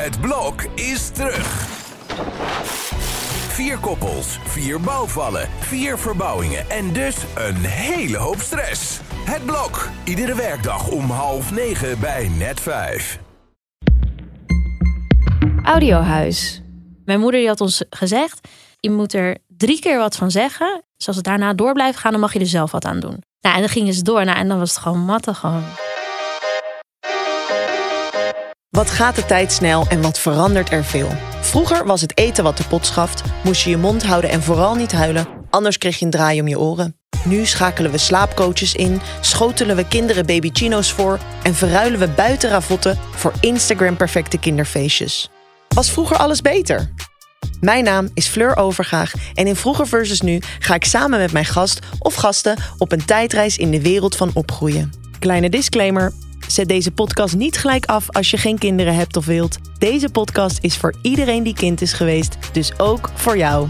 Het blok is terug. 4 koppels, 4 bouwvallen, 4 verbouwingen en dus een hele hoop stress. Het blok, iedere werkdag om 8:30 bij Net5. Audiohuis. Mijn moeder die had ons gezegd, je moet er 3 keer wat van zeggen. Dus als het daarna door blijft gaan, dan mag je er zelf wat aan doen. Nou, en dan gingen ze door en dan was het gewoon matten gewoon. Wat gaat de tijd snel en wat verandert er veel? Vroeger was het eten wat de pot schaft, moest je je mond houden en vooral niet huilen, anders kreeg je een draai om je oren. Nu schakelen we slaapcoaches in, schotelen we kinderen babychino's voor en verruilen we buitenravotten voor Instagram-perfecte kinderfeestjes. Was vroeger alles beter? Mijn naam is Fleur Overgaag en in Vroeger versus Nu ga ik samen met mijn gast of gasten op een tijdreis in de wereld van opgroeien. Kleine disclaimer, zet deze podcast niet gelijk af als je geen kinderen hebt of wilt. Deze podcast is voor iedereen die kind is geweest, dus ook voor jou.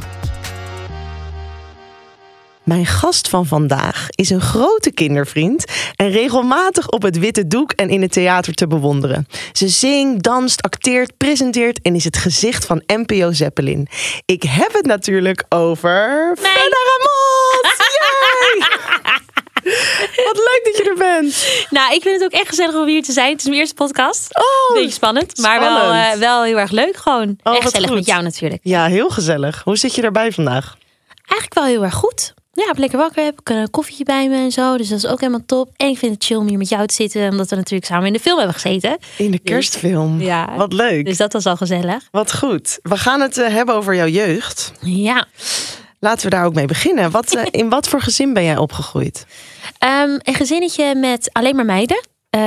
Mijn gast van vandaag is een grote kindervriend en regelmatig op het witte doek en in het theater te bewonderen. Ze zingt, danst, acteert, presenteert en is het gezicht van NPO Zeppelin. Ik heb het natuurlijk over Fenna Ramot! Yay! Wat leuk dat je er bent. Nou, ik vind het ook echt gezellig om hier te zijn. Het is mijn eerste podcast. Oh, beetje spannend, maar wel heel erg leuk gewoon. Oh, echt gezellig goed. met jou natuurlijk. Ja, heel gezellig. Hoe zit je erbij vandaag? Eigenlijk wel heel erg goed. Ja, ik ben lekker wakker, heb ik een koffietje bij me en zo. Dus dat is ook helemaal top. En ik vind het chill om hier met jou te zitten, omdat we natuurlijk samen in de film hebben gezeten. In de kerstfilm. Ja. Wat leuk. Dus dat was al gezellig. Wat goed. We gaan het hebben over jouw jeugd. Ja. Laten we daar ook mee beginnen. In wat voor gezin ben jij opgegroeid? Een gezinnetje met alleen maar meiden.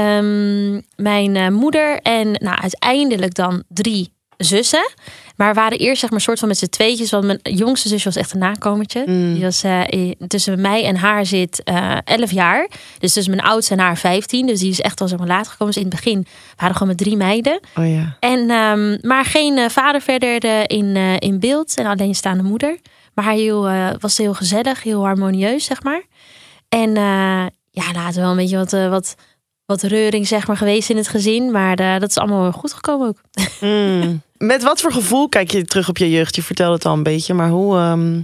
Mijn moeder en uiteindelijk dan 3 zussen. Maar we waren eerst zeg maar soort van met z'n tweetjes. Want mijn jongste zusje was echt een nakomertje. Die was tussen mij en haar zit 11 jaar. Dus tussen mijn oudste en haar 15. Dus die is echt al zeg maar later gekomen. Dus in het begin waren we gewoon met 3 meiden. Oh ja. En, maar geen vader verder in beeld. En alleenstaande moeder. Maar was heel gezellig, heel harmonieus zeg maar. En later wel een beetje wat reuring zeg maar geweest in het gezin. Maar dat is allemaal wel goed gekomen ook. Met wat voor gevoel kijk je terug op je jeugd? Je vertelde het al een beetje, maar hoe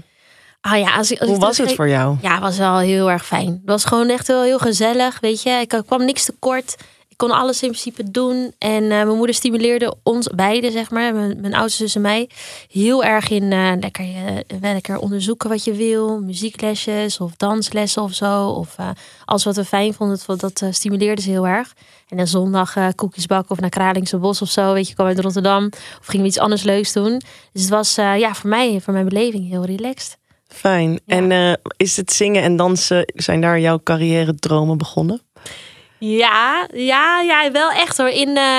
was het voor jou? Ja, het was wel heel erg fijn. Het was gewoon echt wel heel gezellig, weet je. Ik kwam niks tekort. Ik kon alles in principe doen. En mijn moeder stimuleerde ons beiden, zeg maar. Mijn oudste zus en mij. Heel erg in lekker onderzoeken wat je wil. Muzieklesjes of danslessen of zo. Of alles wat we fijn vonden, dat stimuleerde ze heel erg. En dan zondag koekjes bakken of naar Kralingse Bos of zo. Weet je, kwam uit Rotterdam. Of gingen we iets anders leuks doen. Dus het was voor mijn beleving heel relaxed. Fijn. Ja. En is het zingen en dansen, zijn daar jouw carrière dromen begonnen? Ja, wel echt hoor.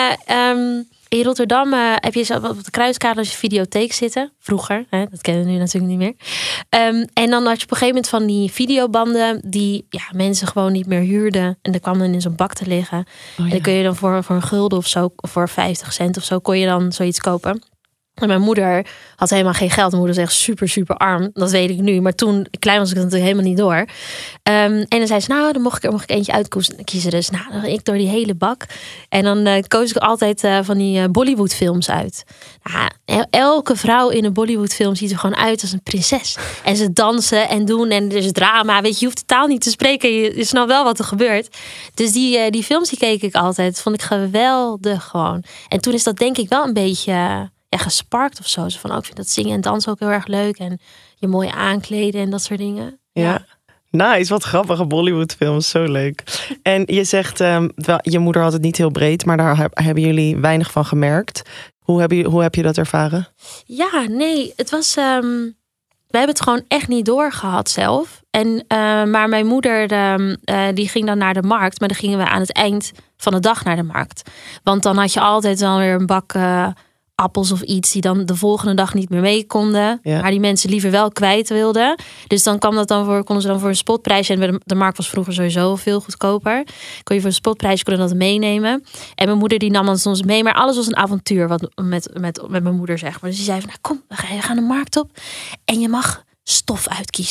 In Rotterdam heb je zo op de Kruiskade als je videotheek zitten. Vroeger, dat kennen we nu natuurlijk niet meer. En dan had je op een gegeven moment van die videobanden die mensen gewoon niet meer huurden. En dan kwam dan in zo'n bak te liggen. Oh, ja. En dan kun je dan voor een gulden of zo, of voor 50 cent of zo, kon je dan zoiets kopen. En mijn moeder had helemaal geen geld. Mijn moeder was echt super, super arm. Dat weet ik nu. Maar toen, klein was ik dat natuurlijk helemaal niet door. En dan zei ze, dan mocht ik eentje uitkiezen. Dus dan ging ik door die hele bak. En dan koos ik altijd van die Bollywood-films uit. Elke vrouw in een Bollywood-film ziet er gewoon uit als een prinses. En ze dansen en doen. En er is drama. Weet je hoeft de taal niet te spreken. Je snapt wel wat er gebeurt. Dus die films die keek ik altijd. Dat vond ik geweldig gewoon. En toen is dat denk ik wel een beetje gesparkt of zo. Zo van, ik vind dat zingen en dansen ook heel erg leuk. En je mooi aankleden en dat soort dingen. Ja. Nice, wat grappige Bollywoodfilms, zo leuk. En je zegt, je moeder had het niet heel breed, maar daar hebben jullie weinig van gemerkt. Hoe heb je dat ervaren? Ja, nee, het was... we hebben het gewoon echt niet doorgehad zelf. Maar mijn moeder, die ging dan naar de markt. Maar dan gingen we aan het eind van de dag naar de markt. Want dan had je altijd wel weer een bak appels of iets die dan de volgende dag niet meer mee konden. Ja. Maar die mensen liever wel kwijt wilden. Dus dan konden ze dan voor een spotprijs. En de markt was vroeger sowieso veel goedkoper. Kon je voor een spotprijs dat meenemen. En mijn moeder die nam dan soms mee. Maar alles was een avontuur met mijn moeder zeg maar. Dus die zei van, kom, we gaan de markt op. En je mag stof uitkiezen.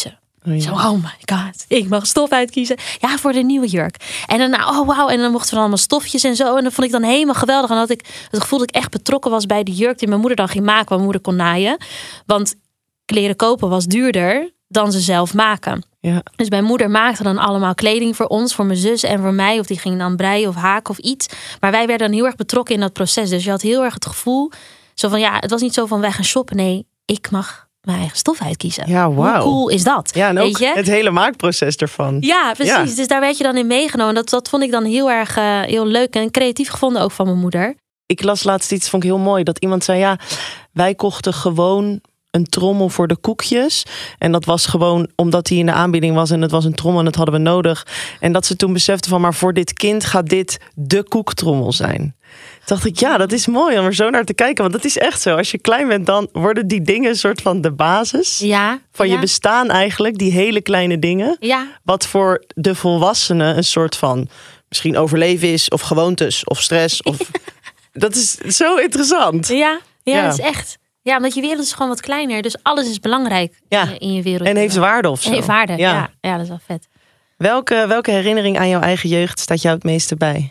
Zo, oh my god, ik mag stof uitkiezen. Ja, voor de nieuwe jurk. En daarna, oh wauw, en dan mochten we allemaal stofjes en zo. En dat vond ik dan helemaal geweldig. En had ik het gevoel dat ik echt betrokken was bij de jurk die mijn moeder dan ging maken. Waar mijn moeder kon naaien. Want kleren kopen was duurder dan ze zelf maken. Ja. Dus mijn moeder maakte dan allemaal kleding voor ons, voor mijn zus en voor mij. Of die ging dan breien of haken of iets. Maar wij werden dan heel erg betrokken in dat proces. Dus je had heel erg het gevoel, zo van het was niet zo van wij gaan shoppen. Nee, ik mag mijn eigen stof uitkiezen. Ja, wauw. Hoe cool is dat? Ja, en ook weet je? het hele maakproces ervan. Ja, precies. Ja. Dus daar werd je dan in meegenomen. Dat vond ik dan heel erg heel leuk en creatief gevonden ook van mijn moeder. Ik las laatst iets, vond ik heel mooi. Dat iemand zei, wij kochten gewoon een trommel voor de koekjes. En dat was gewoon omdat die in de aanbieding was. En het was een trommel en dat hadden we nodig. En dat ze toen beseften van, maar voor dit kind gaat dit de koektrommel zijn. Toen dacht ik, dat is mooi om er zo naar te kijken. Want dat is echt zo. Als je klein bent, dan worden die dingen een soort van de basis van je bestaan eigenlijk. Die hele kleine dingen. Ja. Wat voor de volwassenen een soort van misschien overleven is. Of gewoontes of stress. Of dat is zo interessant. Ja, dat is echt. Ja, omdat je wereld is gewoon wat kleiner. Dus alles is belangrijk in je wereld. En heeft waarde of zo. Heeft waarde, ja, dat is wel vet. Welke herinnering aan jouw eigen jeugd staat jou het meeste bij?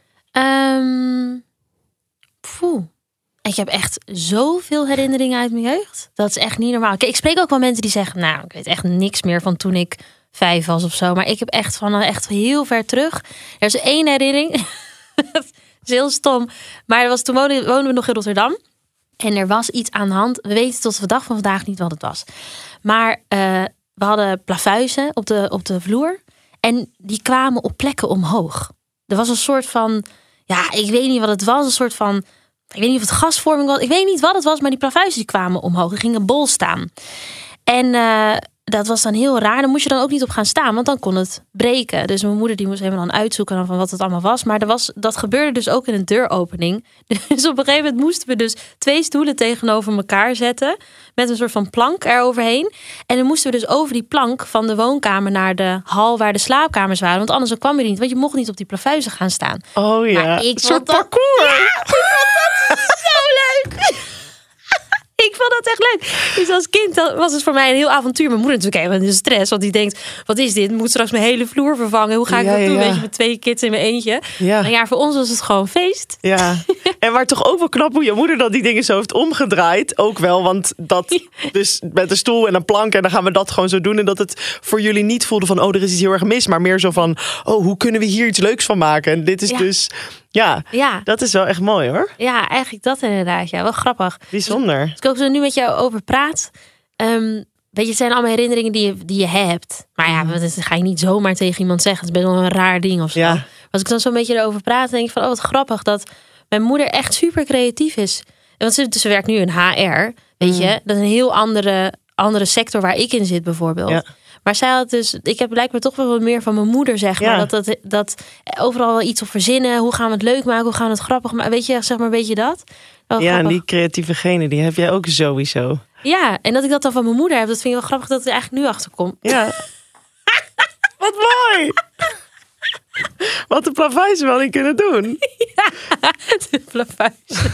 Ik heb echt zoveel herinneringen uit mijn jeugd. Dat is echt niet normaal. Ik spreek ook wel mensen die zeggen, ik weet echt niks meer van toen ik 5 was of zo. Maar ik heb echt van echt heel ver terug. Er is 1 herinnering. Dat is heel stom. Maar toen woonden we nog in Rotterdam. En er was iets aan de hand. We weten tot de dag van vandaag niet wat het was. Maar we hadden plafuizen op de vloer. En die kwamen op plekken omhoog. Er was een soort van, ik weet niet wat het was. Een soort van, ik weet niet of het gasvorming was. Ik weet niet wat het was, maar die plafuizen die kwamen omhoog. Er ging een bol staan. En dat was dan heel raar. Daar moest je dan ook niet op gaan staan, want dan kon het breken. Dus mijn moeder die moest helemaal dan uitzoeken van wat het allemaal was. Maar dat gebeurde dus ook in een deuropening. Dus op een gegeven moment moesten we dus 2 stoelen tegenover elkaar zetten. Met een soort van plank eroverheen. En dan moesten we dus over die plank van de woonkamer naar de hal waar de slaapkamers waren. Want anders kwam je niet. Want je mocht niet op die plafuizen gaan staan. Oh ja, maar een soort parcours. Ja, ik vond dat zo leuk. Ik vond dat echt leuk. Dus als kind was het voor mij een heel avontuur. Mijn moeder natuurlijk helemaal in de stress. Want die denkt, wat is dit? Ik moet straks mijn hele vloer vervangen. Hoe ga ik dat doen? Weet je, met 2 kids in mijn eentje. Ja. Maar voor ons was het gewoon feest. Ja. En maar toch ook wel knap hoe je moeder dan die dingen zo heeft omgedraaid. Ook wel, want dat dus met een stoel en een plank. En dan gaan we dat gewoon zo doen. En dat het voor jullie niet voelde van, er is iets heel erg mis. Maar meer zo van, hoe kunnen we hier iets leuks van maken? En dit is dus... Ja, dat is wel echt mooi hoor. Ja, eigenlijk dat inderdaad. Ja, wel grappig. Bijzonder. Als ik ook zo nu met jou over praat. Weet je, het zijn allemaal herinneringen die je hebt. Maar dat ga je niet zomaar tegen iemand zeggen. Het is best wel een raar ding of zo. Ja. Als ik dan zo'n beetje erover praat, denk ik van, wat grappig dat mijn moeder echt super creatief is. Want ze werkt nu in HR, weet je. Dat is een heel andere sector waar ik in zit bijvoorbeeld. Ja. Maar zij had dus, ik heb blijkbaar toch wel wat meer van mijn moeder, zeg maar. Ja. Dat overal wel iets op verzinnen. Hoe gaan we het leuk maken? Hoe gaan we het grappig maken? Weet je, zeg maar een beetje dat. Wel ja, grappig. En die creatieve genen, die heb jij ook sowieso. Ja, en dat ik dat dan van mijn moeder heb, dat vind ik wel grappig dat ik er eigenlijk nu achter kom. Ja. Wat mooi! Wat de plafuizen wel niet kunnen doen. Ja, de plafuizen.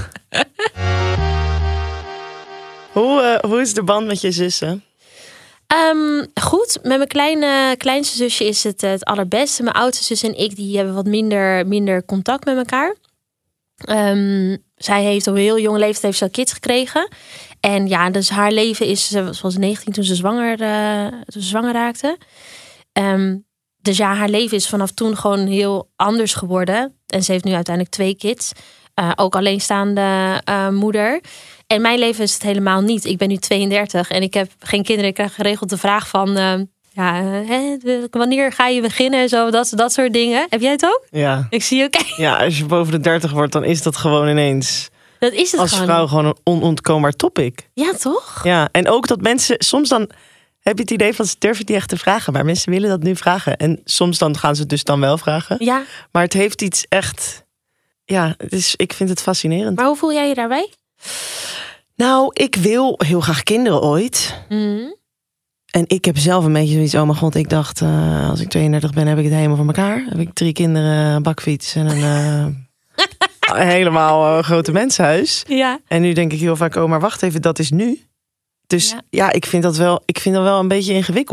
Hoe is de band met je zussen? Goed, met mijn kleinste zusje is het allerbeste. Mijn oudste zus en ik die hebben wat minder contact met elkaar. Zij heeft op een heel jonge leeftijd heeft ze al kids gekregen. En dus haar leven is, ze was 19 toen ze zwanger raakte. Dus haar leven is vanaf toen gewoon heel anders geworden. En ze heeft nu uiteindelijk 2 kids. Ook alleenstaande moeder. En mijn leven is het helemaal niet. Ik ben nu 32 en ik heb geen kinderen. Ik krijg geregeld de vraag van... wanneer ga je beginnen en zo, dat soort dingen. Heb jij het ook? Ja. Ik zie je ook. Ja, als je boven de 30 wordt, dan is dat gewoon ineens... Dat is het als gewoon. vrouw gewoon een onontkoombaar topic. Ja, toch? Ja, en ook dat mensen... Soms dan heb je het idee van, ze durven het niet echt te vragen. Maar mensen willen dat nu vragen. En soms dan gaan ze het dus dan wel vragen. Ja. Maar het heeft iets echt... Ja, ik vind het fascinerend. Maar hoe voel jij je daarbij? Nou, ik wil heel graag kinderen ooit. Mm. En ik heb zelf een beetje zoiets, oh mijn god, ik dacht, als ik 32 ben, heb ik het helemaal voor elkaar. Heb ik 3 kinderen, een bakfiets en een helemaal grote mensenhuis. Ja. En nu denk ik heel vaak, maar wacht even, dat is nu. Dus ja ik vind dat wel een beetje ingewikkeld.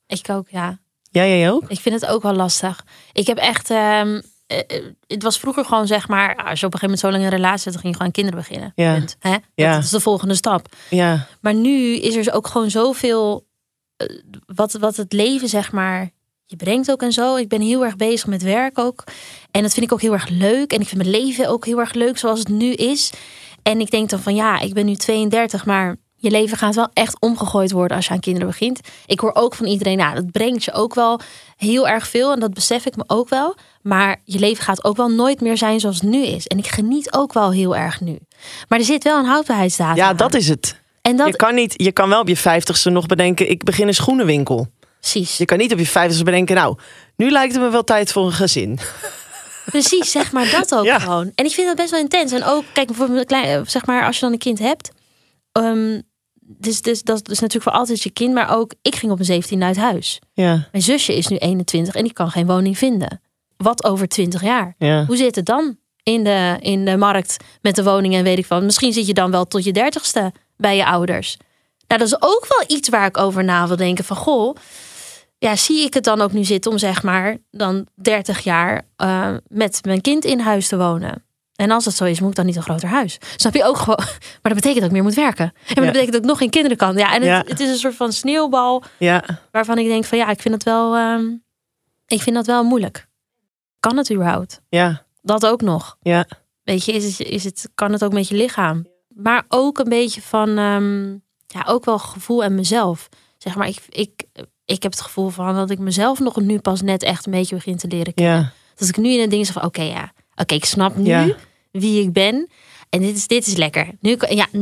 Ik ook, ja. Ja, jij ook? Ik vind het ook wel lastig. Ik heb echt... het was vroeger gewoon zeg maar... Als je op een gegeven moment zo lang in een relatie zit... dan ging je gewoon kinderen beginnen. Ja. Punt, hè? Ja. Dat is de volgende stap. Ja. Maar nu is er ook gewoon zoveel... Wat het leven zeg maar... Je brengt ook en zo. Ik ben heel erg bezig met werk ook. En dat vind ik ook heel erg leuk. En ik vind mijn leven ook heel erg leuk zoals het nu is. En ik denk dan van ja, ik ben nu 32... maar je leven gaat wel echt omgegooid worden als je aan kinderen begint. Ik hoor ook van iedereen, nou, dat brengt je ook wel heel erg veel. En dat besef ik me ook wel. Maar je leven gaat ook wel nooit meer zijn zoals het nu is. En ik geniet ook wel heel erg nu. Maar er zit wel een houdbaarheidsdatum Ja, aan. dat is het. En dat... Je kan wel op je 50ste nog bedenken, ik begin een schoenenwinkel. Precies. Je kan niet op je 50ste bedenken, nou, nu lijkt het me wel tijd voor een gezin. Precies, zeg maar dat ook Ja. gewoon. En ik vind dat best wel intens. En ook, kijk, bijvoorbeeld, zeg maar, als je dan een kind hebt... Dus dat is natuurlijk voor altijd je kind. Maar ook, ik ging op mijn 17 uit huis. Ja. Mijn zusje is nu 21 en die kan geen woning vinden. Wat over 20 jaar? Ja. Hoe zit het dan in de markt met de woningen en weet ik wat? Misschien zit je dan wel tot je 30ste bij je ouders. Nou, dat is ook wel iets waar ik over na wil denken. Van goh, ja, zie ik het dan ook nu zitten om zeg maar dan 30 jaar met mijn kind in huis te wonen? En als dat zo is, moet ik dan niet een groter huis? Snap je ook gewoon? Maar dat betekent dat ik meer moet werken. En maar dat betekent dat ik nog geen kinderen kan. Ja, en het is een soort van sneeuwbal. Ja. Waarvan ik denk van ja, ik vind dat wel moeilijk. Kan het überhaupt? Ja. Dat ook nog. Ja. Weet je, kan het ook met je lichaam? Maar ook een beetje van, ook wel gevoel en mezelf. Zeg maar, ik heb het gevoel van dat ik mezelf nog nu pas net echt een beetje begin te leren kennen. Ja. Dat ik nu in het ding zeg van oké, ik snap nu wie ik ben. En dit is lekker. Nu,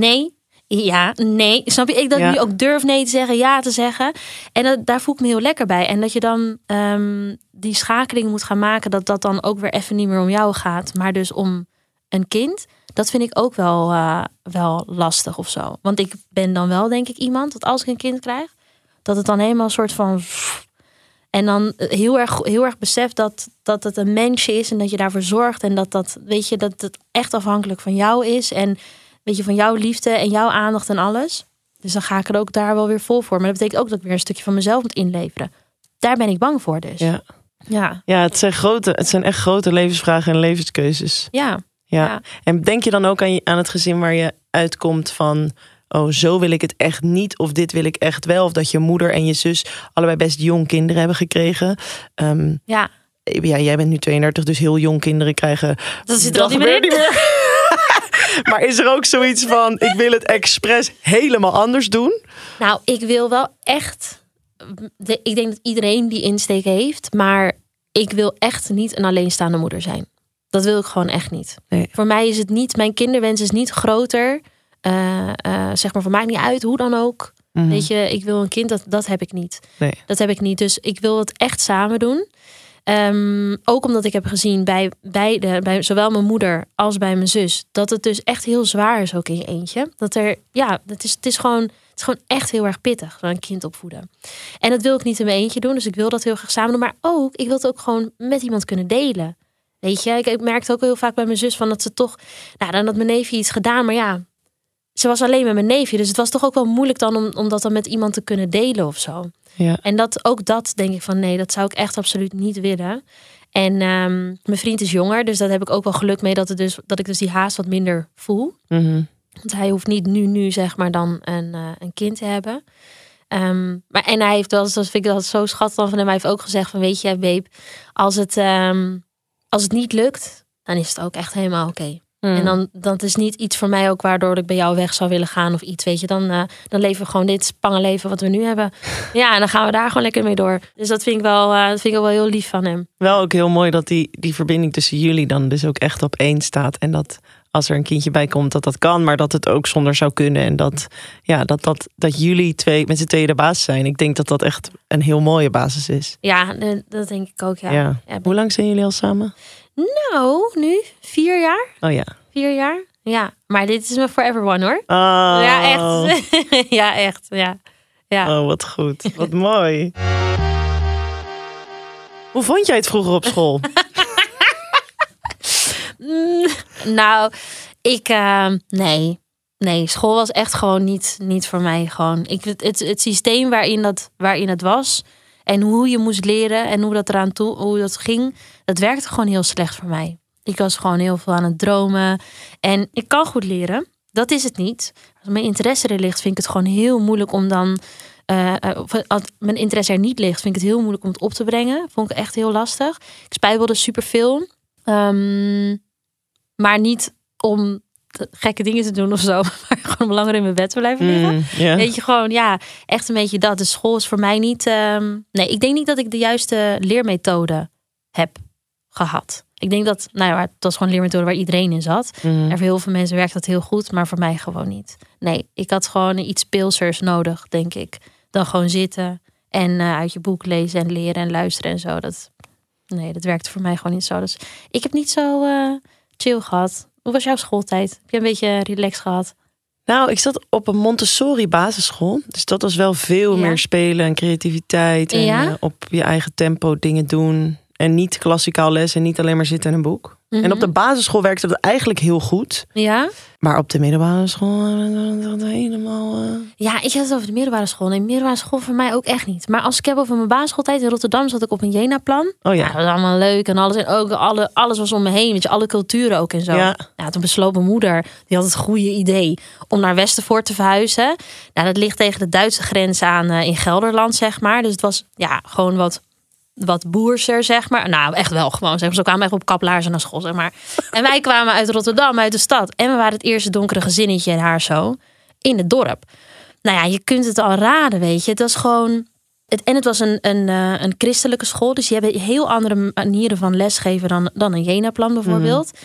nee. Snap je? Ik dat nu ook durf nee te zeggen, ja te zeggen. En daar voel ik me heel lekker bij. En dat je dan die schakeling moet gaan maken, dat dan ook weer even niet meer om jou gaat, maar dus om een kind. Dat vind ik ook wel lastig of zo. Want ik ben dan wel, denk ik, iemand dat als ik een kind krijg, dat het dan helemaal een soort van... En dan heel erg beseft dat het een mensje is en dat je daarvoor zorgt. En dat het echt afhankelijk van jou is. En weet je, van jouw liefde en jouw aandacht en alles. Dus dan ga ik er ook daar wel weer vol voor. Maar dat betekent ook dat ik weer een stukje van mezelf moet inleveren. Daar ben ik bang voor dus. Ja. Ja, het zijn echt grote levensvragen en levenskeuzes. Ja. En denk je dan ook aan het gezin waar je uitkomt van... oh, zo wil ik het echt niet, of dit wil ik echt wel. Of dat je moeder en je zus allebei best jong kinderen hebben gekregen. Ja, jij bent nu 32, dus heel jong kinderen krijgen. Dat zit er al niet meer. Maar is er ook zoiets van, ik wil het expres helemaal anders doen? Nou, ik wil wel echt... Ik denk dat iedereen die insteek heeft. Maar ik wil echt niet een alleenstaande moeder zijn. Dat wil ik gewoon echt niet. Nee. Voor mij is het niet... Mijn kinderwens is niet groter... zeg maar, voor mij niet uit, hoe dan ook. Mm-hmm. Weet je, ik wil een kind, dat heb ik niet. Nee. Dat heb ik niet, dus ik wil het echt samen doen. Ook omdat ik heb gezien bij zowel mijn moeder als bij mijn zus, dat het dus echt heel zwaar is ook in je eentje. Het is gewoon echt heel erg pittig, een kind opvoeden. En dat wil ik niet in mijn eentje doen, dus ik wil dat heel graag samen doen. Maar ook, ik wil het ook gewoon met iemand kunnen delen. Weet je, ik merkte ook heel vaak bij mijn zus van dat ze toch, nou, dan had mijn neefje iets gedaan, maar ja, ze was alleen met mijn neefje. Dus het was toch ook wel moeilijk dan om dat dan met iemand te kunnen delen of zo. Ja. En dat denk ik van nee, dat zou ik echt absoluut niet willen. En mijn vriend is jonger, dus daar heb ik ook wel geluk mee dat ik dus die haast wat minder voel. Mm-hmm. Want hij hoeft niet nu zeg maar dan een kind te hebben. Maar hij heeft wel, dat vind ik dat zo schattig van hem. Hij heeft ook gezegd van weet je, babe, als het niet lukt, dan is het ook echt helemaal oké. En dan dat is niet iets voor mij ook waardoor ik bij jou weg zou willen gaan of iets, weet je. Dan leven we gewoon dit spangen leven wat we nu hebben. Ja, en dan gaan we daar gewoon lekker mee door. Dus dat vind ik wel heel lief van hem. Wel ook heel mooi dat die verbinding tussen jullie dan dus ook echt op één staat. En dat als er een kindje bij komt, dat kan, maar dat het ook zonder zou kunnen. En dat jullie twee met z'n tweeën de basis zijn. Ik denk dat echt een heel mooie basis is. Ja, dat denk ik ook, ja. Hoe lang zijn jullie al samen? Nou, nu 4 jaar. Oh ja. 4 jaar? Ja, maar dit is mijn forever one hoor. Oh. Ja, echt. Ja, echt. Ja. Oh, wat goed. Wat mooi. Hoe vond jij het vroeger op school? Nou, nee, school was echt gewoon niet voor mij. Gewoon. Het systeem waarin het was En hoe je moest leren en hoe dat ging, dat werkte gewoon heel slecht voor mij. Ik was gewoon heel veel aan het dromen. En ik kan goed leren. Dat is het niet. Als mijn interesse er ligt, vind ik het gewoon heel moeilijk om dan... als mijn interesse er niet ligt, vind ik het heel moeilijk om het op te brengen. Vond ik echt heel lastig. Ik spijbelde superveel. Maar niet om gekke dingen te doen of zo. Maar gewoon om langer in mijn bed te blijven liggen. Weet je, gewoon, echt een beetje dat. De school is voor mij niet... nee, ik denk niet dat ik de juiste leermethode heb gehad. Ik denk dat, het was gewoon een leermethode waar iedereen in zat. En voor heel veel mensen werkt dat heel goed, maar voor mij gewoon niet. Nee, ik had gewoon iets speelsers nodig, denk ik. Dan gewoon zitten en uit je boek lezen en leren en luisteren en zo. Dat werkte voor mij gewoon niet zo. Dus ik heb niet zo chill gehad. Hoe was jouw schooltijd? Heb je een beetje relaxed gehad? Nou, ik zat op een Montessori basisschool. Dus dat was wel veel meer spelen en creativiteit. En op je eigen tempo dingen doen. En niet klassikaal les en niet alleen maar zitten in een boek. En op de basisschool werkte dat eigenlijk heel goed. Ja. Maar op de middelbare school helemaal... Ja, ik had het over de middelbare school. Nee, middelbare school voor mij ook echt niet. Maar als ik heb over mijn basisschooltijd in Rotterdam, zat ik op een Jena-plan. Oh ja. Dat was allemaal leuk en alles. En ook alles was om me heen. Weet je, alle culturen ook en zo. Ja, toen besloot mijn moeder, die had het goede idee om naar Westervoort te verhuizen. Dat ligt tegen de Duitse grens aan in Gelderland, zeg maar. Dus het was gewoon wat boerser, zeg maar. Nou, echt wel gewoon. Zeg maar. Ze kwamen echt op kaplaarzen naar school, zeg maar. En wij kwamen uit Rotterdam, uit de stad. En we waren het eerste donkere gezinnetje daar zo. In het dorp. Nou ja, je kunt het al raden, weet je. Het was gewoon... Het was een christelijke school. Dus die hebben heel andere manieren van lesgeven dan een Jena-plan bijvoorbeeld.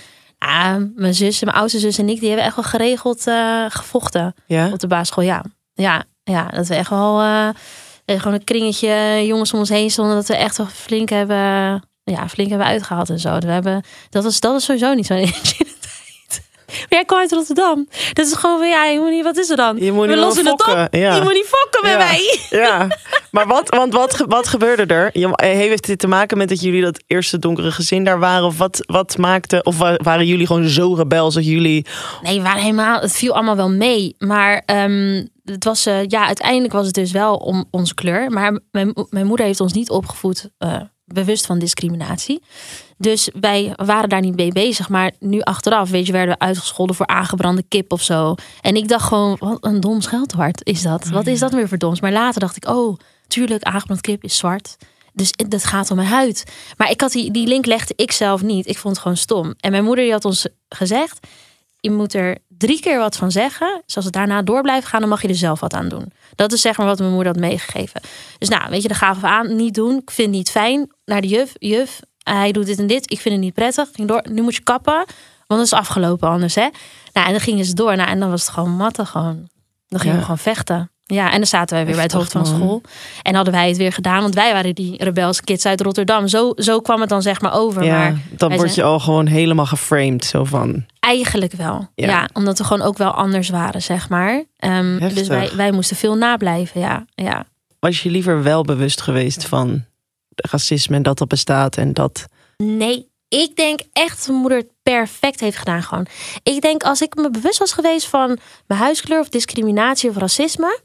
Mijn zus en mijn oudste zus en ik, die hebben echt wel geregeld gevochten op de basisschool. Ja, dat we echt wel... gewoon een kringetje jongens om ons heen stonden, dat we echt wel flink hebben uitgehaald en zo. Dat was sowieso niet zo'n eentje in de tijd. Maar jij kwam uit Rotterdam. Dat is gewoon je moet niet, wat is er dan? Je moet niet lossen fokken. Het op. Ja. Je moet niet fokken met mij. Ja, maar wat gebeurde er? Heeft dit te maken met dat jullie dat eerste donkere gezin daar waren? Of wat maakte? Of waren jullie gewoon zo rebels dat jullie... Nee, we waren helemaal... Het viel allemaal wel mee. Maar... het was, uiteindelijk was het dus wel om onze kleur. Maar mijn moeder heeft ons niet opgevoed bewust van discriminatie. Dus wij waren daar niet mee bezig. Maar nu achteraf, werden we uitgescholden voor aangebrande kip of zo. En ik dacht gewoon, wat een dom scheldwoord is dat. Wat is dat weer voor doms? Maar later dacht ik, tuurlijk, aangebrande kip is zwart. Dus dat gaat om mijn huid. Maar ik had die link legde ik zelf niet. Ik vond het gewoon stom. En mijn moeder die had ons gezegd... Je moet er 3 keer wat van zeggen. Dus als het daarna door blijft gaan, dan mag je er zelf wat aan doen. Dat is zeg maar wat mijn moeder had meegegeven. Dus daar gaven we aan. Niet doen. Ik vind het niet fijn. Naar de juf. Hij doet dit en dit. Ik vind het niet prettig. Ging door. Nu moet je kappen. Want het is afgelopen anders, hè. Nou, en dan gingen ze door. En dan was het gewoon matten gewoon. Dan gingen we gewoon vechten. Ja, en dan zaten wij weer bij het hoofd van school. En hadden wij het weer gedaan. Want wij waren die rebelse kids uit Rotterdam. Zo kwam het dan zeg maar over. Ja, maar dan word je al gewoon helemaal geframed. Zo van... Eigenlijk wel. Ja, omdat we gewoon ook wel anders waren, zeg maar. Dus wij moesten veel nablijven, ja. Was je liever wel bewust geweest van racisme en dat dat bestaat en dat... Nee, ik denk echt dat mijn moeder het perfect heeft gedaan gewoon. Ik denk als ik me bewust was geweest van mijn huidskleur of discriminatie of racisme...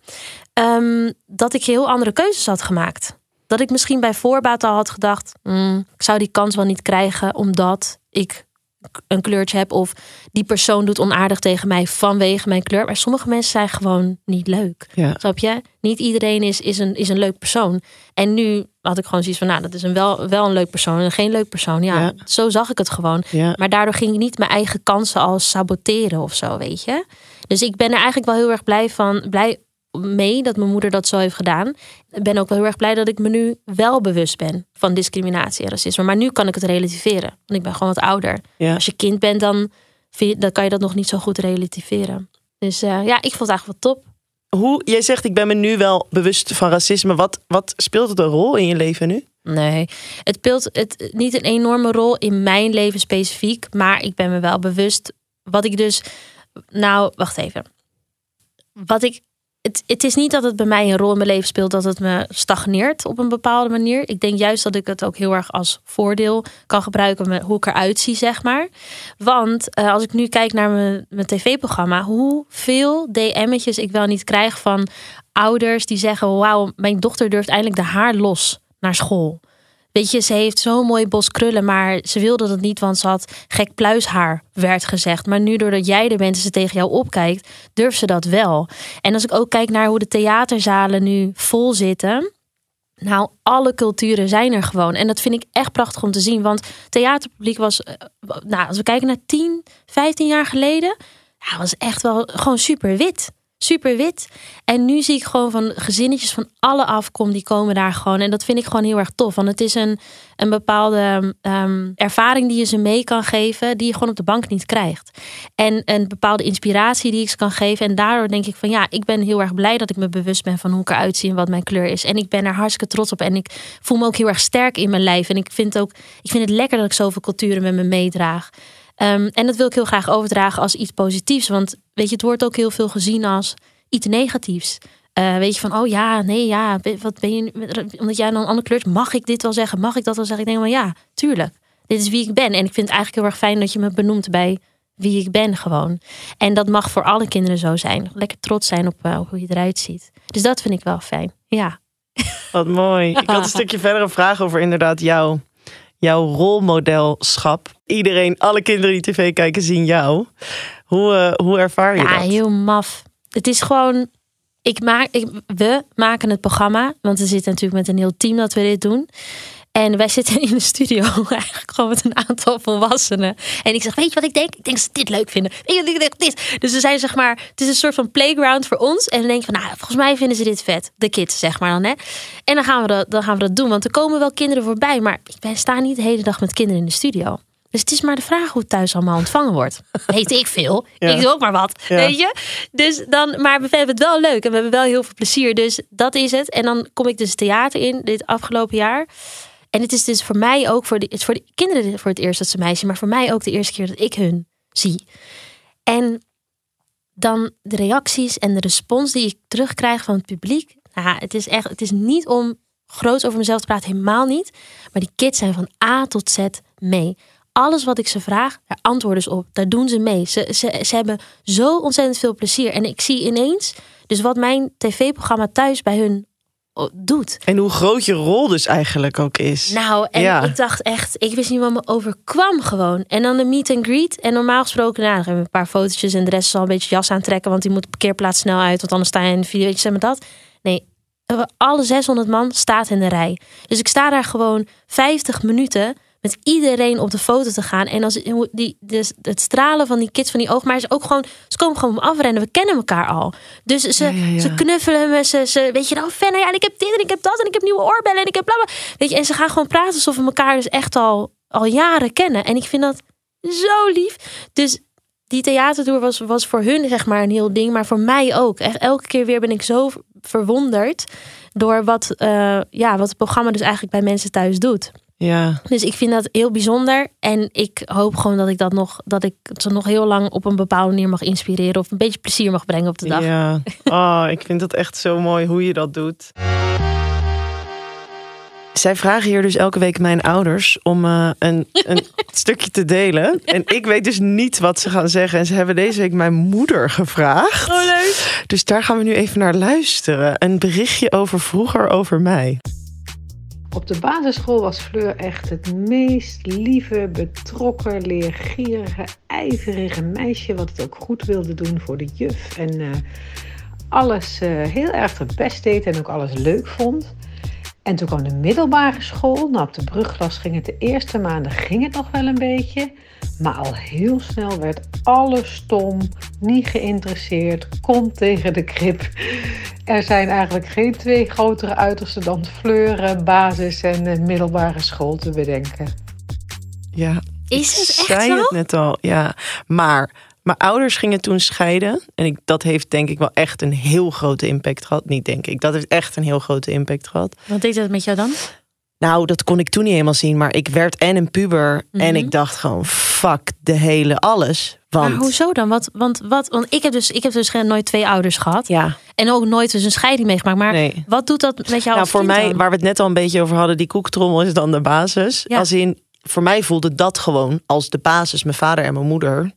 dat ik heel andere keuzes had gemaakt. Dat ik misschien bij voorbaat al had gedacht... ik zou die kans wel niet krijgen omdat ik een kleurtje heb... of die persoon doet onaardig tegen mij vanwege mijn kleur. Maar sommige mensen zijn gewoon niet leuk. Ja. Snap je? Niet iedereen is een leuk persoon. En nu had ik gewoon zoiets van... dat is wel een leuk persoon en geen leuk persoon. Ja, zo zag ik het gewoon. Ja. Maar daardoor ging ik niet mijn eigen kansen al saboteren of zo, weet je. Dus ik ben er eigenlijk wel heel erg blij mee dat mijn moeder dat zo heeft gedaan. Ik ben ook wel heel erg blij dat ik me nu wel bewust ben van discriminatie en racisme. Maar nu kan ik het relativeren. Want ik ben gewoon wat ouder. Ja. Als je kind bent, dan kan je dat nog niet zo goed relativeren. Dus ik vond het eigenlijk wel top. Jij zegt, ik ben me nu wel bewust van racisme. Wat speelt het een rol in je leven nu? Nee, het speelt niet een enorme rol in mijn leven specifiek. Maar ik ben me wel bewust wat ik dus... Nou, wacht even. Het is niet dat het bij mij een rol in mijn leven speelt... dat het me stagneert op een bepaalde manier. Ik denk juist dat ik het ook heel erg als voordeel kan gebruiken... met hoe ik eruit zie, zeg maar. Want als ik nu kijk naar mijn tv-programma... hoeveel DM'tjes ik wel niet krijg van ouders die zeggen... wauw, mijn dochter durft eindelijk de haar los naar school. Weet je, ze heeft zo'n mooi bos krullen, maar ze wilde dat niet, want ze had gek pluishaar, werd gezegd. Maar nu, doordat jij er bent en ze tegen jou opkijkt, durft ze dat wel. En als ik ook kijk naar hoe de theaterzalen nu vol zitten, nou, alle culturen zijn er gewoon. En dat vind ik echt prachtig om te zien, want theaterpubliek was, als we kijken naar 10, 15 jaar geleden, was echt wel gewoon super wit. Super wit. En nu zie ik gewoon van gezinnetjes van alle afkom, die komen daar gewoon. En dat vind ik gewoon heel erg tof. Want het is een bepaalde ervaring die je ze mee kan geven, die je gewoon op de bank niet krijgt. En een bepaalde inspiratie die ik ze kan geven. En daardoor denk ik van ik ben heel erg blij dat ik me bewust ben van hoe ik eruit zie en wat mijn kleur is. En ik ben er hartstikke trots op. En ik voel me ook heel erg sterk in mijn lijf. En ik vind het lekker dat ik zoveel culturen met me meedraag. En dat wil ik heel graag overdragen als iets positiefs. Want weet je, het wordt ook heel veel gezien als iets negatiefs. Weet je van, wat ben je nu? Omdat jij dan een andere kleur is, mag ik dit wel zeggen? Mag ik dat wel zeggen? Ik denk maar ja, tuurlijk. Dit is wie ik ben. En ik vind het eigenlijk heel erg fijn dat je me benoemt bij wie ik ben gewoon. En dat mag voor alle kinderen zo zijn. Lekker trots zijn op hoe je eruit ziet. Dus dat vind ik wel fijn. Ja. Wat mooi. Ik had een stukje verder een vraag over inderdaad jouw rolmodelschap. Alle kinderen die tv kijken zien jou. Hoe ervaar je dat? Ja, heel maf. Het is gewoon, we maken het programma, want we zitten natuurlijk met een heel team dat we dit doen. En wij zitten in de studio eigenlijk gewoon met een aantal volwassenen. En ik zeg, weet je wat ik denk? Ik denk dat ze dit leuk vinden. Weet je wat ik denk? Dit. Dus we zijn het is een soort van playground voor ons. En dan denk je van, volgens mij vinden ze dit vet. De kids, zeg maar dan. Hè? En dan gaan we dat doen. Want er komen wel kinderen voorbij. Maar ik sta niet de hele dag met kinderen in de studio. Dus het is maar de vraag hoe het thuis allemaal ontvangen wordt. Weet ik veel. Ja. Ik doe ook maar wat. Ja. Weet je? Dus maar we hebben het wel leuk. En we hebben wel heel veel plezier. Dus dat is het. En dan kom ik dus theater in dit afgelopen jaar. En het is dus voor mij ook, het is voor de kinderen voor het eerst dat ze mij zien. Maar voor mij ook de eerste keer dat ik hun zie. En dan de reacties en de respons die ik terugkrijg van het publiek. Het is niet om groot over mezelf te praten. Helemaal niet. Maar die kids zijn van A tot Z mee. Alles wat ik ze vraag, daar antwoorden ze op. Daar doen ze mee. Ze hebben zo ontzettend veel plezier. En ik zie ineens dus wat mijn tv-programma thuis bij hun doet. En hoe groot je rol dus eigenlijk ook is. Nou, en ik dacht echt, ik wist niet wat me overkwam gewoon. En dan de meet and greet. En normaal gesproken, dan hebben we een paar fotootjes en de rest zal een beetje jas aantrekken, want die moet de parkeerplaats snel uit, want anders sta je in de video. Weet je, zeg maar dat. Nee, alle 600 man staat in de rij. Dus ik sta daar gewoon 50 minuten met iedereen op de foto te gaan. En het stralen van die kids, van die oogmeisjes, ook gewoon, ze komen gewoon om afrennen. We kennen elkaar al. Dus ze knuffelen me. Ze weet je nou, fan, en ik heb dit en ik heb dat en ik heb nieuwe oorbellen en ik heb blablabla. Weet je, en ze gaan gewoon praten alsof we elkaar dus echt al jaren kennen. En ik vind dat zo lief. Dus die theatertour was voor hun zeg maar een heel ding, maar voor mij ook. Echt elke keer weer ben ik zo verwonderd door wat het programma dus eigenlijk bij mensen thuis doet. Ja. Dus ik vind dat heel bijzonder. En ik hoop gewoon dat ik ze nog heel lang op een bepaalde manier mag inspireren. Of een beetje plezier mag brengen op de dag. Ja. Ik vind dat echt zo mooi hoe je dat doet. Zij vragen hier dus elke week mijn ouders om een stukje te delen. En ik weet dus niet wat ze gaan zeggen. En ze hebben deze week mijn moeder gevraagd. Oh, leuk. Dus daar gaan we nu even naar luisteren. Een berichtje over vroeger over mij. Op de basisschool was Fleur echt het meest lieve, betrokken, leergierige, ijverige meisje. Wat het ook goed wilde doen voor de juf. En alles heel erg het best deed en ook alles leuk vond. En toen kwam de middelbare school. Nou, op de brugklas ging het de eerste maanden nog wel een beetje. Maar al heel snel werd alles stom, niet geïnteresseerd, kont tegen de krip. Er zijn eigenlijk geen twee grotere uitersten dan Fleur, basis en middelbare school te bedenken. Ja, is het echt zei zo? Het net al, ja. Maar mijn ouders gingen toen scheiden. En dat heeft denk ik wel echt een heel grote impact gehad. Niet denk ik, dat heeft echt een heel grote impact gehad. Wat deed dat met jou dan? Nou, dat kon ik toen niet helemaal zien. Maar ik werd een puber. En ik dacht gewoon, fuck de hele alles. Want... Maar hoezo dan? Want ik heb dus nooit twee ouders gehad. Ja. En ook nooit dus een scheiding meegemaakt. Maar nee. Wat doet dat met jou als voor kind mij, dan? waar we het net al een beetje over hadden, die koektrommel is dan de basis. Ja. Als in, voor mij voelde dat gewoon als de basis, mijn vader en mijn moeder. Ja.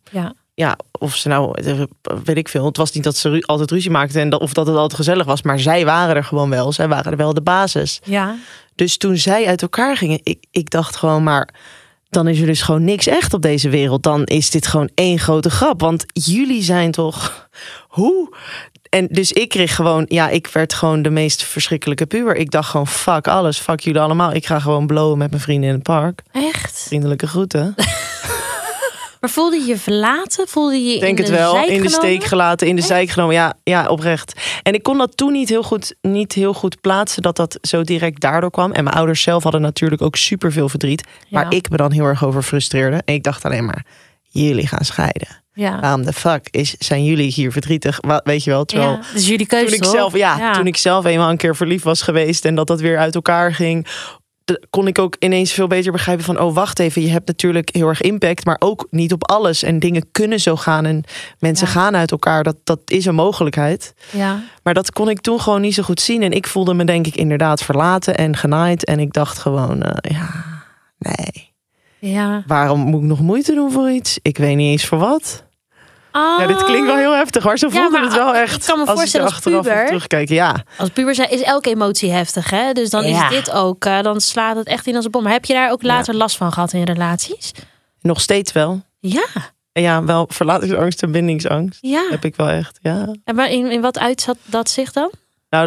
Ja, of ze nou, weet ik veel. Het was niet dat ze altijd ruzie maakten of dat het altijd gezellig was. Maar zij waren er gewoon wel. Zij waren er wel de basis. Ja. Dus toen zij uit elkaar gingen, ik dacht gewoon, maar dan is er dus gewoon niks echt op deze wereld. Dan is dit gewoon één grote grap. Want jullie zijn toch... Hoe? En dus ik kreeg gewoon... Ja, ik werd gewoon de meest verschrikkelijke puber. Ik dacht gewoon, fuck alles, fuck jullie allemaal. Ik ga gewoon blowen met mijn vrienden in het park. Echt? Vriendelijke groeten. Maar voelde je je verlaten? Voelde je je Denk in de het wel, zijk in de genomen? steek gelaten, in de zijk genomen. Ja, oprecht. En ik kon dat toen niet heel goed plaatsen dat zo direct daardoor kwam. En mijn ouders zelf hadden natuurlijk ook superveel verdriet. Ja. Waar ik me dan heel erg over frustreerde. En ik dacht alleen maar, jullie gaan scheiden. Ja. Waarom de fuck zijn jullie hier verdrietig? Weet je wel, terwijl... Ja, dat is jullie keuze, Toen ik zelf eenmaal een keer verliefd was geweest en dat weer uit elkaar ging, kon ik ook ineens veel beter begrijpen van, oh wacht even, je hebt natuurlijk heel erg impact, maar ook niet op alles. En dingen kunnen zo gaan en mensen gaan uit elkaar. Dat is een mogelijkheid. Ja. Maar dat kon ik toen gewoon niet zo goed zien. En ik voelde me denk ik inderdaad verlaten en genaaid. En ik dacht gewoon, nee. Ja. Waarom moet ik nog moeite doen voor iets? Ik weet niet eens voor wat. Ja, dit klinkt wel heel heftig, maar zo voelde maar het wel echt. Ik kan me voorstellen als achteraf puber, terugkijken, ja. Als puber is elke emotie heftig, hè? Dus dan is dit ook, dan slaat het echt in als een bom. Maar heb je daar ook later last van gehad in relaties? Nog steeds wel. Ja. Ja, wel verlatingsangst en bindingsangst. Ja. Heb ik wel echt, ja. En maar in wat uit dat zich dan? Nou,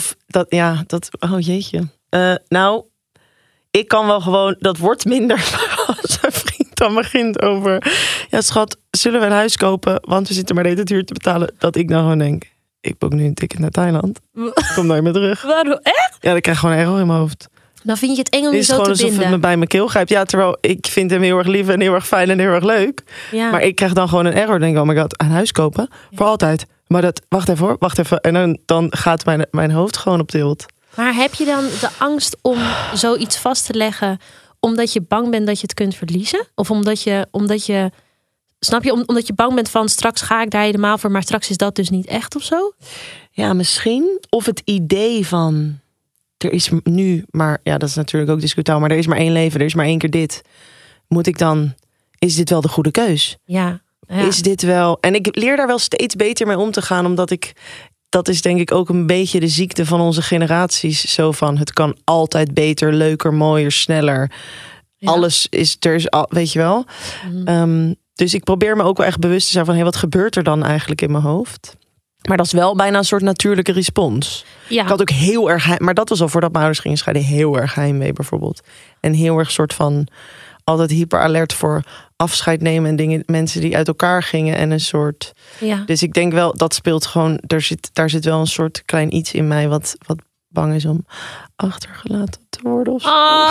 oh jeetje. Nou, ik kan wel gewoon, dat wordt minder als een vriend dan begint over, ja schat, zullen we een huis kopen? Want we zitten maar de hele huur te betalen. Dat ik dan gewoon denk, ik boek nu een ticket naar Thailand. Ik kom nooit meer terug. Waarom? Echt? Ja, dan krijg ik gewoon een error in mijn hoofd. Dan vind je het eng om je Het is zo gewoon te alsof het binden. me bij mijn keel grijpt. Ja, terwijl ik vind hem heel erg lief en heel erg fijn en heel erg leuk. Ja. Maar ik krijg dan gewoon een error. Denk ik, oh my god, een huis kopen? Voor altijd. Maar dat, wacht even hoor, wacht even. En dan gaat mijn hoofd gewoon op tilt. Maar heb je dan de angst om zoiets vast te leggen omdat je bang bent dat je het kunt verliezen? Of omdat je snap je, omdat je bang bent van straks ga ik daar helemaal voor, maar straks is dat dus niet echt of zo? Ja, misschien. Of het idee van, er is nu, maar ja, dat is natuurlijk ook discutabel, maar er is maar één leven, er is maar één keer dit. Moet ik dan, is dit wel de goede keus? Ja. Is dit wel... En ik leer daar wel steeds beter mee om te gaan, omdat dat is denk ik ook een beetje de ziekte van onze generaties. Zo van, het kan altijd beter, leuker, mooier, sneller. Ja. Alles is, weet je wel. Dus ik probeer me ook wel echt bewust te zijn van, wat gebeurt er dan eigenlijk in mijn hoofd? Maar dat is wel bijna een soort natuurlijke respons. Ja. Ik had ook heel erg, maar dat was al voordat mijn ouders gingen scheiden, heel erg heimwee bijvoorbeeld. En heel erg soort van, altijd hyper alert voor afscheid nemen en dingen, mensen die uit elkaar gingen en een soort. Ja. Dus ik denk wel, dat speelt gewoon, daar zit wel een soort klein iets in mij wat bang is om achtergelaten te worden of zo.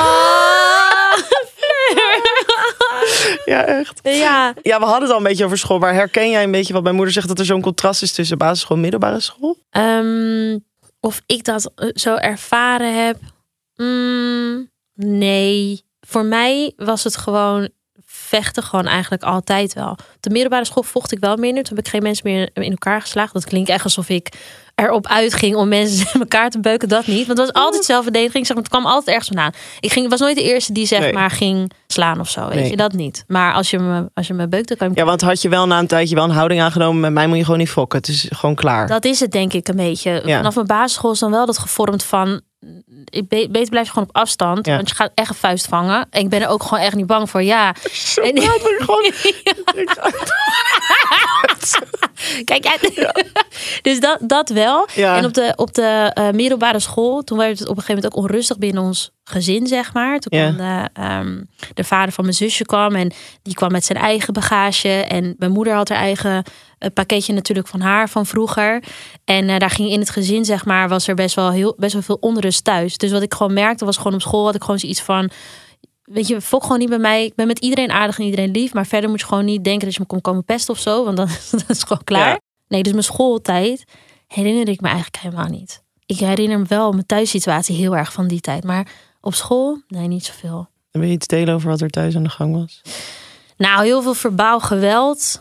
Ja, echt. Ja. Ja, we hadden het al een beetje over school, maar herken jij een beetje wat mijn moeder zegt, dat er zo'n contrast is tussen basisschool en middelbare school? Of ik dat zo ervaren heb? Nee. Voor mij was het gewoon vechten gewoon eigenlijk altijd wel. Op de middelbare school vocht ik wel minder. Toen heb ik geen mensen meer in elkaar geslagen. Dat klinkt echt alsof ik erop uitging om mensen in elkaar te beuken. Dat niet. Want het was altijd zelfverdediging. Zeg maar, het kwam altijd ergens vandaan. Ik was nooit de eerste die zeg maar ging slaan of zo. Weet je, dat niet. Maar als je me beukt, dan kan je... Ja, want had je wel na een tijdje wel een houding aangenomen. Met mij moet je gewoon niet fokken. Het is gewoon klaar. Dat is het denk ik een beetje. Ja. Vanaf mijn basisschool is dan wel dat gevormd van... Beter blijf je gewoon op afstand. Ja. Want je gaat echt een vuist vangen. En ik ben er ook gewoon echt niet bang voor. Ja. Zo en ik gewoon... Kijk, dus dat wel. Ja. En op de middelbare school, toen werd het op een gegeven moment ook onrustig binnen ons gezin, zeg maar. Toen kwam de vader van mijn zusje kwam en die kwam met zijn eigen bagage. En mijn moeder had haar eigen pakketje natuurlijk van haar van vroeger. En daar ging in het gezin, zeg maar, was er best wel veel onrust thuis. Dus wat ik gewoon merkte was gewoon op school had ik gewoon zoiets van... Weet je, fok gewoon niet bij mij. Ik ben met iedereen aardig en iedereen lief. Maar verder moet je gewoon niet denken dat je me komt komen pesten of zo. Want dan dat is gewoon klaar. Ja. Nee, dus mijn schooltijd herinner ik me eigenlijk helemaal niet. Ik herinner me wel mijn thuissituatie heel erg van die tijd. Maar op school, nee, niet zoveel. En wil je iets delen over wat er thuis aan de gang was? Nou, heel veel verbaal geweld.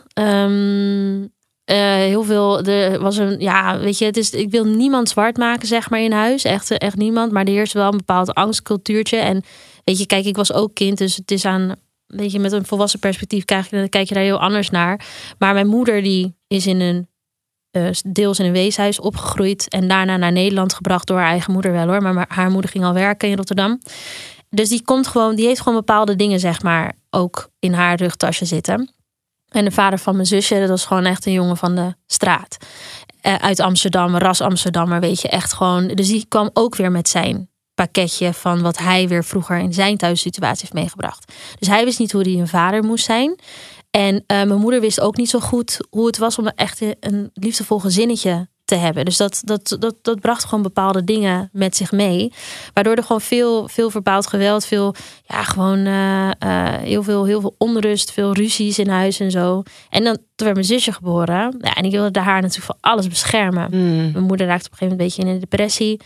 Heel veel. Er was een, ja, weet je, ik wil niemand zwart maken, zeg maar, in huis. Echt niemand. Maar er heerst wel een bepaald angstcultuurtje. En weet je, kijk, ik was ook kind, dus het is aan weet je, met een volwassen perspectief kijk je daar heel anders naar. Maar mijn moeder die is deels in een weeshuis opgegroeid en daarna naar Nederland gebracht door haar eigen moeder wel hoor. Maar haar moeder ging al werken in Rotterdam. Dus die heeft gewoon bepaalde dingen, zeg maar, ook in haar rugtasje zitten. En de vader van mijn zusje, dat was gewoon echt een jongen van de straat. Uit Amsterdam, ras Amsterdammer, weet je, echt gewoon. Dus die kwam ook weer met zijn pakketje van wat hij weer vroeger in zijn thuissituatie heeft meegebracht. Dus hij wist niet hoe hij een vader moest zijn. En mijn moeder wist ook niet zo goed hoe het was om echt een liefdevol gezinnetje te hebben. Dus dat bracht gewoon bepaalde dingen met zich mee. Waardoor er gewoon veel verbaald geweld, heel veel onrust, veel ruzies in huis en zo. En dan toen werd mijn zusje geboren. Ja, en ik wilde haar natuurlijk voor alles beschermen. Mijn moeder raakte op een gegeven moment een beetje in een depressie.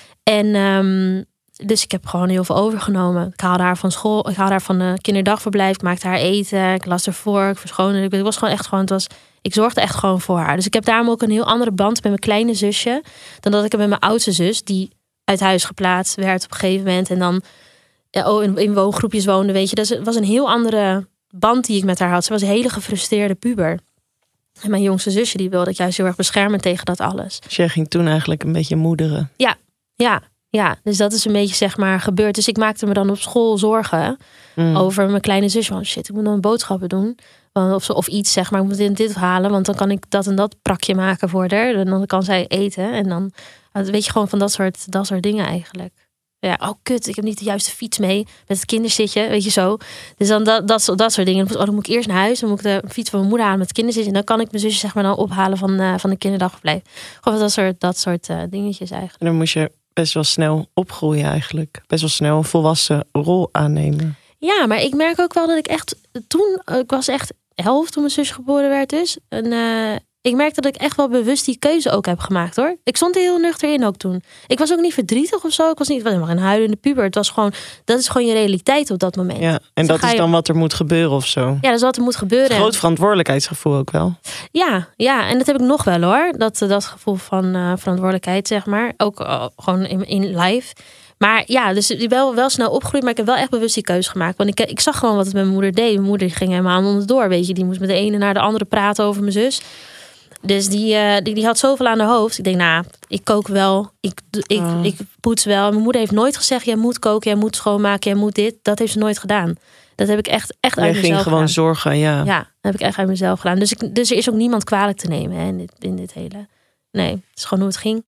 En dus ik heb gewoon heel veel overgenomen. Ik haalde haar van school, ik haalde haar van de kinderdagverblijf, ik maakte haar eten, ik las ervoor, ik verschoonde. Ik was gewoon echt gewoon, ik zorgde echt gewoon voor haar. Dus ik heb daarom ook een heel andere band met mijn kleine zusje dan dat ik heb met mijn oudste zus, die uit huis geplaatst werd op een gegeven moment en dan in woongroepjes woonde, weet je. Dus het was een heel andere band die ik met haar had. Ze was een hele gefrustreerde puber. En mijn jongste zusje die wilde ik juist heel erg beschermen tegen dat alles. Dus jij ging toen eigenlijk een beetje moederen. Ja, dus dat is een beetje zeg maar gebeurd. Dus ik maakte me dan op school zorgen over mijn kleine zus. Want shit, ik moet dan boodschappen doen. Of iets zeg maar, ik moet dit halen. Want dan kan ik dat en dat prakje maken voor haar. En dan kan zij eten. En dan weet je gewoon van dat soort dingen eigenlijk. Ja, oh kut, ik heb niet de juiste fiets mee. Met het kinderzitje, weet je zo. Dus dan dat soort dingen. Dan moet ik eerst naar huis. Dan moet ik de fiets van mijn moeder halen met het kinderzitje. En dan kan ik mijn zusje zeg maar dan ophalen van de kinderdagverblijf. Gewoon dat soort dingetjes eigenlijk. En dan moest je best wel snel opgroeien eigenlijk. Best wel snel een volwassen rol aannemen. Ja, maar ik merk ook wel dat ik echt... ik was echt 11 toen mijn zus geboren werd dus. En ik merkte dat ik echt wel bewust die keuze ook heb gemaakt hoor. Ik stond er heel nuchter in ook toen. Ik was ook niet verdrietig of zo. Ik was helemaal een huilende puber. Het was gewoon, dat is gewoon je realiteit op dat moment. Ja, en dus dat is dan wat er moet gebeuren of zo. Ja, dat is wat er moet gebeuren. Een groot verantwoordelijkheidsgevoel ook wel. Ja, en dat heb ik nog wel hoor. Dat gevoel van verantwoordelijkheid zeg maar. Ook gewoon in live. Maar ja, dus die wel snel opgegroeid. Maar ik heb wel echt bewust die keuze gemaakt. Want ik zag gewoon wat het met mijn moeder deed. Mijn moeder ging helemaal onderdoor, weet je. Die moest met de ene naar de andere praten over mijn zus. Dus die had zoveel aan haar hoofd. Ik denk, ik kook wel. Ik poets wel. Mijn moeder heeft nooit gezegd, jij moet koken, jij moet schoonmaken, jij moet dit. Dat heeft ze nooit gedaan. Dat heb ik echt uit mezelf gedaan. Jij ging gewoon zorgen, ja. Ja, dat heb ik echt uit mezelf gedaan. Dus er is ook niemand kwalijk te nemen hè, in dit hele... Nee, het is gewoon hoe het ging.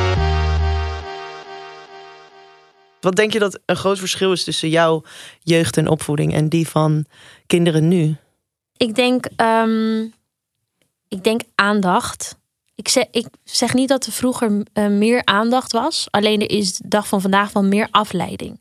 Wat denk je dat een groot verschil is tussen jouw jeugd en opvoeding en die van kinderen nu? Ik denk aandacht. Ik zeg niet dat er vroeger meer aandacht was. Alleen er is de dag van vandaag wel meer afleiding.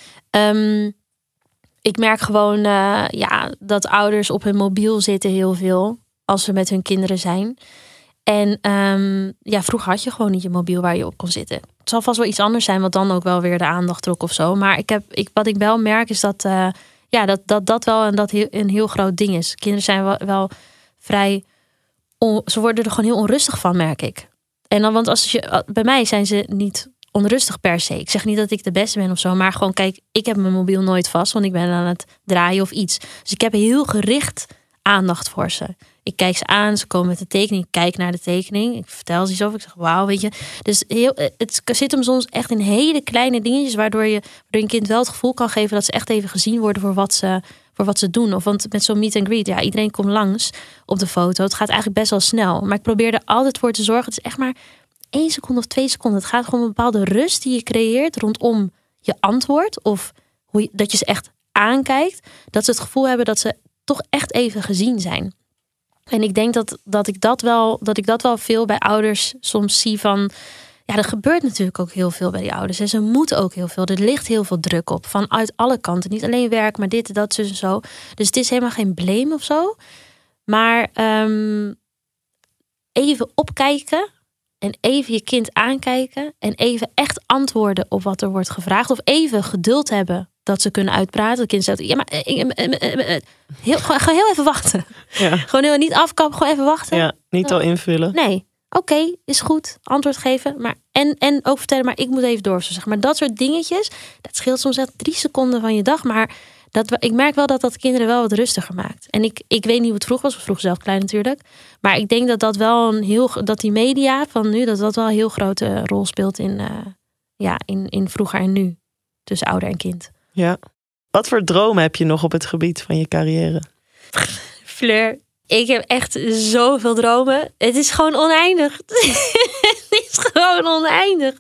Ik merk gewoon dat ouders op hun mobiel zitten heel veel. Als ze met hun kinderen zijn. En vroeger had je gewoon niet je mobiel waar je op kon zitten. Het zal vast wel iets anders zijn wat dan ook wel weer de aandacht trok of zo. Maar wat ik wel merk is dat dat wel een heel groot ding is. Kinderen zijn wel vrij... ze worden er gewoon heel onrustig van, merk ik. En dan, want bij mij zijn ze niet onrustig per se. Ik zeg niet dat ik de beste ben of zo. Maar gewoon, kijk, ik heb mijn mobiel nooit vast. Want ik ben aan het draaien of iets. Dus ik heb heel gericht aandacht voor ze. Ik kijk ze aan, ze komen met de tekening. Ik kijk naar de tekening. Ik vertel ze iets over. Ik zeg, wauw, weet je. Dus het zit hem soms echt in hele kleine dingetjes... waardoor je een kind wel het gevoel kan geven... dat ze echt even gezien worden voor wat ze doen. Want met zo'n meet and greet, ja, iedereen komt langs op de foto. Het gaat eigenlijk best wel snel. Maar ik probeer er altijd voor te zorgen. Het is echt maar 1 seconde of 2 seconden. Het gaat gewoon om een bepaalde rust die je creëert... rondom je antwoord. Of dat je ze echt aankijkt. Dat ze het gevoel hebben dat ze toch echt even gezien zijn. En ik denk dat ik dat wel veel bij ouders soms zie van... Ja, er gebeurt natuurlijk ook heel veel bij die ouders. En ze moeten ook heel veel. Er ligt heel veel druk op. Vanuit alle kanten. Niet alleen werk, maar dit, dat, zus en zo. Dus het is helemaal geen blame of zo. Maar even opkijken. En even je kind aankijken. En even echt antwoorden op wat er wordt gevraagd. Of even geduld hebben dat ze kunnen uitpraten. Het kind zegt, ja, maar gewoon heel even wachten. Ja. Gewoon niet afkappen, gewoon even wachten. Ja, niet al invullen. Nee. Oké, is goed. Antwoord geven. Maar, en ook vertellen, maar ik moet even door. Zeg maar dat soort dingetjes, dat scheelt soms echt 3 seconden van je dag. Maar Ik merk wel dat kinderen wel wat rustiger maakt. En ik weet niet hoe het vroeger was. We vroeger zelf klein natuurlijk. Maar ik denk dat wel dat die media van nu, dat wel een heel grote rol speelt in vroeger en nu. Tussen ouder en kind. Ja. Wat voor dromen heb je nog op het gebied van je carrière? Fleur, ik heb echt zoveel dromen. Het is gewoon oneindig. Het is gewoon oneindig.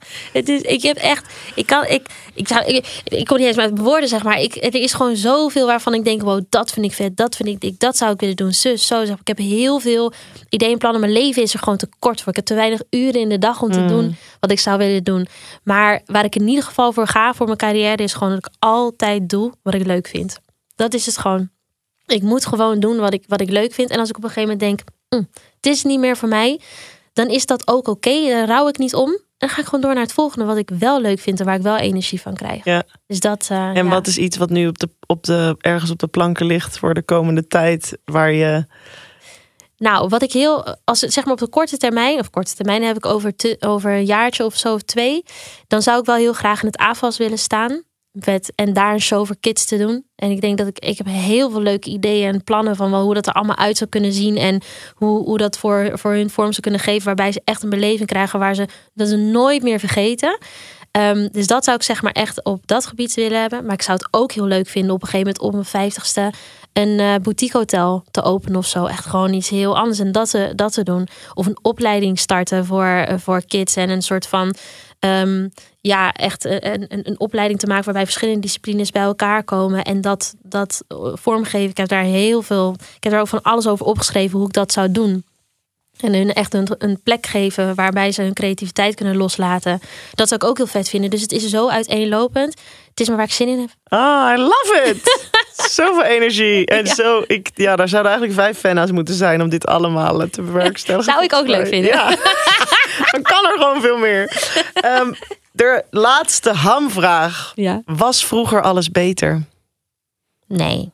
Ik kon niet eens met woorden, zeg maar. Er is gewoon zoveel waarvan ik denk, wow, dat vind ik vet. Dat zou ik willen doen. Zo. Ik heb heel veel ideeën en plannen. Mijn leven is er gewoon te kort voor. Ik heb te weinig uren in de dag om te doen wat ik zou willen doen. Maar waar ik in ieder geval voor ga voor mijn carrière is gewoon dat ik altijd doe wat ik leuk vind. Dat is het gewoon. Ik moet gewoon doen wat ik leuk vind. En als ik op een gegeven moment denk, het is niet meer voor mij, dan is dat ook oké. Dan rouw ik niet om. En dan ga ik gewoon door naar het volgende wat ik wel leuk vind en waar ik wel energie van krijg. Ja. Dus dat. En wat is iets wat nu ergens op de planken ligt voor de komende tijd waar je... Nou, wat ik zeg maar op de korte termijn heb ik over een jaartje of zo of 2, dan zou ik wel heel graag in het AFAS willen staan. En daar een show voor kids te doen. En ik denk dat ik heb heel veel leuke ideeën en plannen van hoe dat er allemaal uit zou kunnen zien. En hoe dat voor hun vorm zou kunnen geven. Waarbij ze echt een beleving krijgen dat ze nooit meer vergeten. Dus dat zou ik zeg maar echt op dat gebied willen hebben. Maar ik zou het ook heel leuk vinden op een gegeven moment op mijn 50ste een boutique hotel te openen of zo. Echt gewoon iets heel anders en dat te doen. Of een opleiding starten voor kids en een soort van... echt een opleiding te maken waarbij verschillende disciplines bij elkaar komen en dat vormgeven. Ik heb daar ook van alles over opgeschreven hoe ik dat zou doen. En hun echt een plek geven waarbij ze hun creativiteit kunnen loslaten. Dat zou ik ook heel vet vinden. Dus het is zo uiteenlopend. Het is maar waar ik zin in heb. I love it! Zoveel energie. En daar zouden eigenlijk 5 fanna's moeten zijn om dit allemaal te bewerkstelligen. Zou ik ook leuk vinden. Ja. Dan kan er gewoon veel meer. De laatste hamvraag. Ja. Was vroeger alles beter? Nee.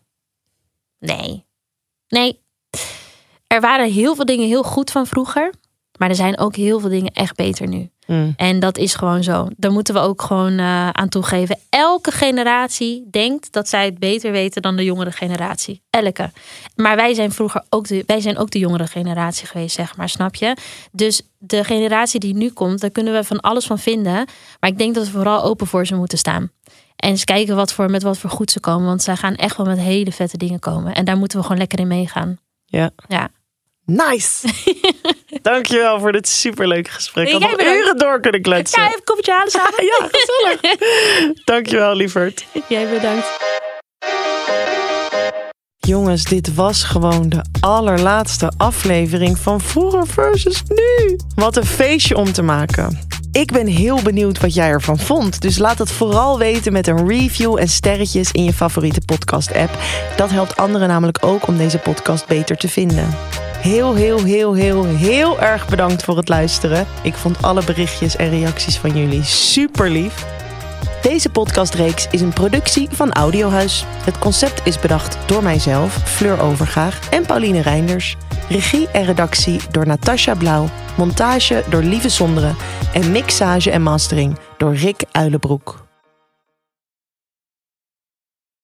Er waren heel veel dingen heel goed van vroeger. Maar er zijn ook heel veel dingen echt beter nu. En dat is gewoon zo. Daar moeten we ook gewoon aan toegeven. Elke generatie denkt dat zij het beter weten dan de jongere generatie. Elke. Maar wij zijn vroeger ook de jongere generatie geweest, zeg maar. Snap je? Dus de generatie die nu komt, daar kunnen we van alles van vinden. Maar ik denk dat we vooral open voor ze moeten staan. En eens kijken met wat voor goed ze komen. Want zij gaan echt wel met hele vette dingen komen. En daar moeten we gewoon lekker in meegaan. Ja. Nice! Dankjewel voor dit superleuke gesprek. Ik had nog uren door kunnen kletsen. Ja, even een kopje halen samen. Ja, gezellig. Dankjewel, lieverd. Jij bedankt. Jongens, dit was gewoon de allerlaatste aflevering van Vroeger versus Nu. Wat een feestje om te maken. Ik ben heel benieuwd wat jij ervan vond. Dus laat het vooral weten met een review en sterretjes in je favoriete podcast-app. Dat helpt anderen namelijk ook om deze podcast beter te vinden. Heel erg bedankt voor het luisteren. Ik vond alle berichtjes en reacties van jullie super lief. Deze podcastreeks is een productie van Audiohuis. Het concept is bedacht door mijzelf, Fleur Overgaag en Pauline Reinders. Regie en redactie door Natasja Blauw. Montage door Lieve Sonderen. En mixage en mastering door Rick Uilenbroek.